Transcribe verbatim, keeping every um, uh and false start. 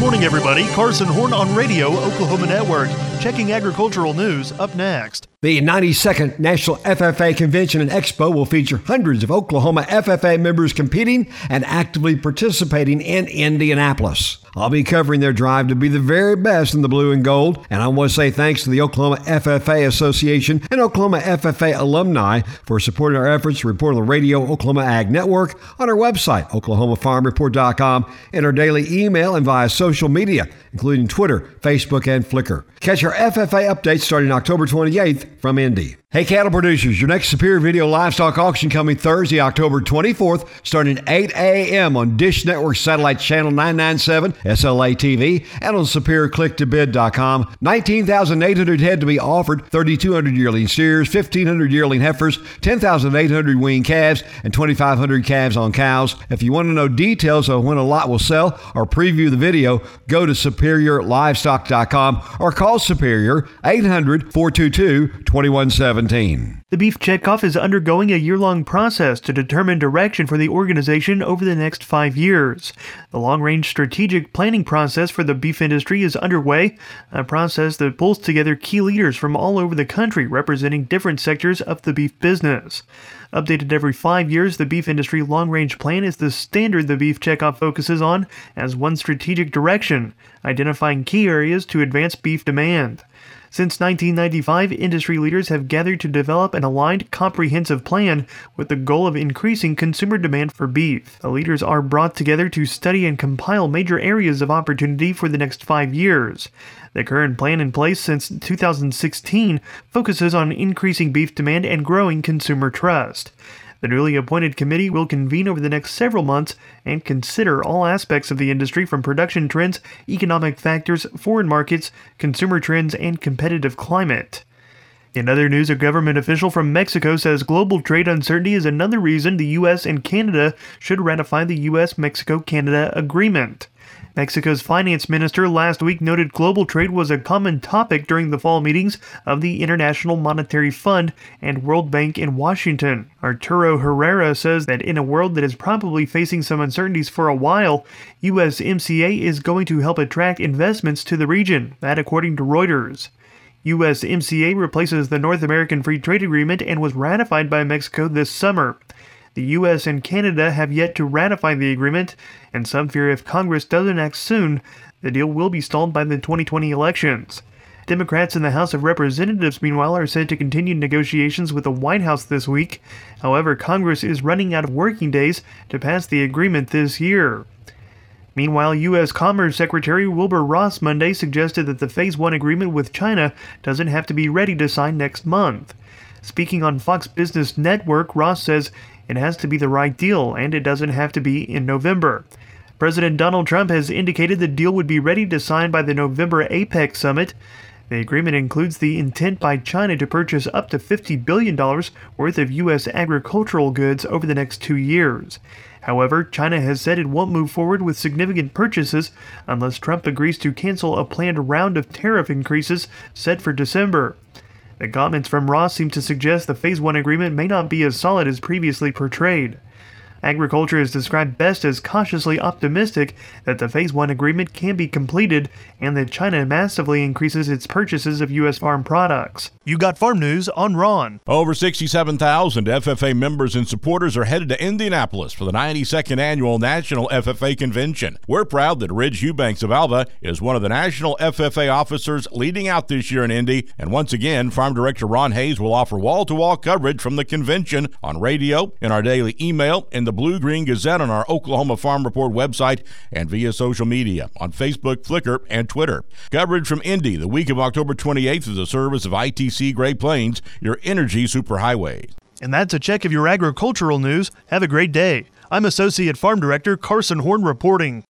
morning, everybody. Carson Horn on Radio Oklahoma Network. Checking agricultural news up next. The ninety-second National F F A Convention and Expo will feature hundreds of Oklahoma F F A members competing and actively participating in Indianapolis. I'll be covering their drive to be the very best in the blue and gold, and I want to say thanks to the Oklahoma F F A Association and Oklahoma F F A alumni for supporting our efforts to report on the Radio Oklahoma Ag Network, on our website, oklahoma farm report dot com, and our daily email and via social media, including Twitter, Facebook, and Flickr. Catch our F F A updates starting October twenty-eighth from Indy. Hey, cattle producers, your next Superior Video Livestock Auction coming Thursday, October twenty-fourth, starting at eight a.m. on Dish Network Satellite Channel nine ninety-seven, S L A T V, and on superior click to bid dot com. nineteen thousand eight hundred head to be offered, thirty-two hundred yearling steers, fifteen hundred yearling heifers, ten thousand eight hundred weaned calves, and twenty-five hundred calves on cows. If you want to know details of when a lot will sell or preview the video, go to superior livestock dot com or call Superior eight hundred, four two two, two one seven zero. The Beef Checkoff is undergoing a year-long process to determine direction for the organization over the next five years. The long-range strategic planning process for the beef industry is underway, a process that pulls together key leaders from all over the country representing different sectors of the beef business. Updated every five years, the beef industry long-range plan is the standard the Beef Checkoff focuses on as one strategic direction, identifying key areas to advance beef demand. Since nineteen ninety-five, industry leaders have gathered to develop an aligned, comprehensive plan with the goal of increasing consumer demand for beef. The leaders are brought together to study and compile major areas of opportunity for the next five years. The current plan in place since two thousand sixteen focuses on increasing beef demand and growing consumer trust. The newly appointed committee will convene over the next several months and consider all aspects of the industry from production trends, economic factors, foreign markets, consumer trends, and competitive climate. In other news, a government official from Mexico says global trade uncertainty is another reason the U S and Canada should ratify the U S Mexico Canada Agreement. Mexico's finance minister last week noted global trade was a common topic during the fall meetings of the International Monetary Fund and World Bank in Washington. Arturo Herrera says that in a world that is probably facing some uncertainties for a while, U S M C A is going to help attract investments to the region, that according to Reuters. U S M C A replaces the North American Free Trade Agreement and was ratified by Mexico this summer. The U S and Canada have yet to ratify the agreement, and some fear if Congress doesn't act soon, the deal will be stalled by the twenty twenty elections. Democrats in the House of Representatives, meanwhile, are set to continue negotiations with the White House this week. However, Congress is running out of working days to pass the agreement this year. Meanwhile, U S Commerce Secretary Wilbur Ross Monday suggested that the Phase one agreement with China doesn't have to be ready to sign next month. Speaking on Fox Business Network, Ross says it has to be the right deal, and it doesn't have to be in November. President Donald Trump has indicated the deal would be ready to sign by the November APEC summit. The agreement includes the intent by China to purchase up to fifty billion dollars worth of U S agricultural goods over the next two years. However, China has said it won't move forward with significant purchases unless Trump agrees to cancel a planned round of tariff increases set for December. The comments from Ross seem to suggest the Phase one agreement may not be as solid as previously portrayed. Agriculture is described best as cautiously optimistic that the Phase one agreement can be completed and that China massively increases its purchases of U S farm products. You got farm news on Ron. Over sixty-seven thousand F F A members and supporters are headed to Indianapolis for the ninety-second Annual National F F A Convention. We're proud that Ridge Eubanks of Alva is one of the national F F A officers leading out this year in Indy, and once again, Farm Director Ron Hayes will offer wall-to-wall coverage from the convention on radio, in our daily email, in the Blue Green Gazette on our Oklahoma Farm Report website, and via social media on Facebook, Flickr, and Twitter. Coverage from Indy the week of October twenty-eighth is a service of I T C Great Plains, your energy superhighway. And that's a check of your agricultural news. Have a great day. I'm Associate Farm Director Carson Horn reporting.